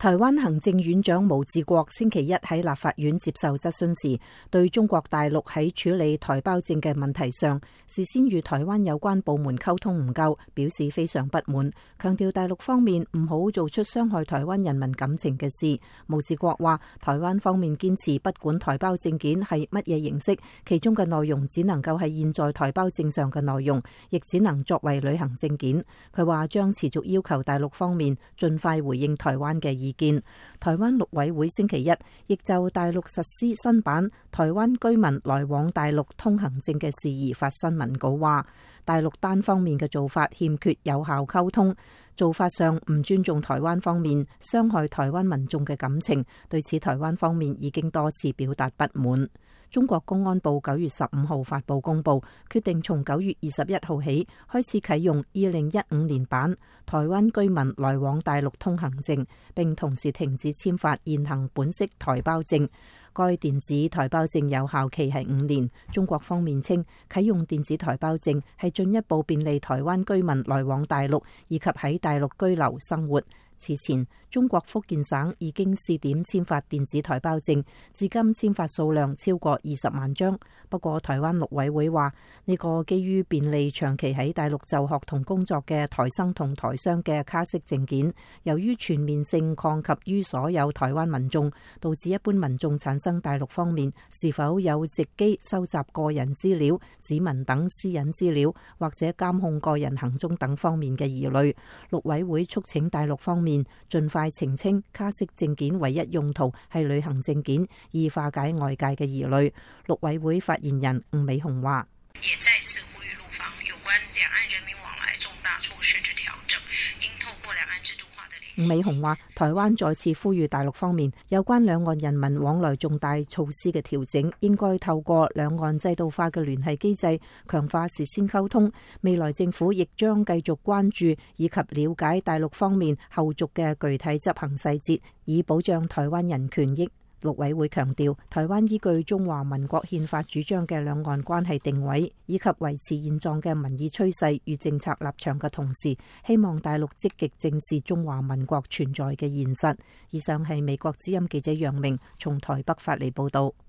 台灣行政院長毛治國星期一喺立法院接受質詢時，對中國大陸喺處理台胞證嘅問題上，事先與台灣有關部門溝通唔夠，表示非常不滿，強調大陸方面唔好做出傷害台灣人民感情嘅事。毛治國話，台灣方面堅持不管台胞證件係乜嘢形式，其中嘅內容只能夠係現在台胞證上嘅內容，亦只能作為旅行證件。佢話將持續要求大陸方面盡快回應台灣嘅意見。台灣陸委會星期一亦就大陸實施新版台灣居民來往大陸通行證嘅事宜發新聞稿，話大陸單方面嘅做法欠缺有效溝通，做法上唔尊重台灣方面，傷害台灣民眾嘅感情。對此，台灣方面已經多次表達不滿。中國公安部9月15號發布公佈，決定從9月21號起開始啟用2015年版台灣居民來往大陸通行證，並同時停止簽發現行本式台胞證。該電子台胞證有效期係5年。中國方面稱，啟用電子台胞證係進一步便利台灣居民來往大陸以及喺大陸居留生活。此前，中國福建省已經試點簽發電子台胞證，至今簽發數量超過20萬張。不過，台灣陸委會話呢個基於便利長期喺大陸就學同工作嘅台生同台商嘅卡式證件，由於全面性擴及於所有台灣民眾，導致一般民眾產生大陸方面是否有藉機收集個人資料、指紋等私隱資料，或者監控個人行蹤等方面嘅疑慮。陸委會促請大陸方面盡快澄清卡式證件唯一用途係旅行證件，以化解外界嘅疑慮。陸委會發言人吳美紅話： 也再次呼籲陸方有關兩岸人民往來重大措施之調整，應透過兩岸制度化的聯繫。 吳美紅話，台灣再次呼籲大陸方面有關兩岸人民往來重大措施嘅調整，應該透過兩岸制度化嘅聯繫機制，強化事先溝通。未來政府亦將繼續關注以及了解大陸方面後續嘅具體執行細節，以保障台灣人權益。陸委會強調，台灣依據中華民國憲法主張嘅兩岸關係定位，以及維持現狀嘅民意趨勢與政策立場嘅同時，希望大陸積極正視中華民國存在嘅現實。以上係美國之音記者楊明從台北發嚟報道。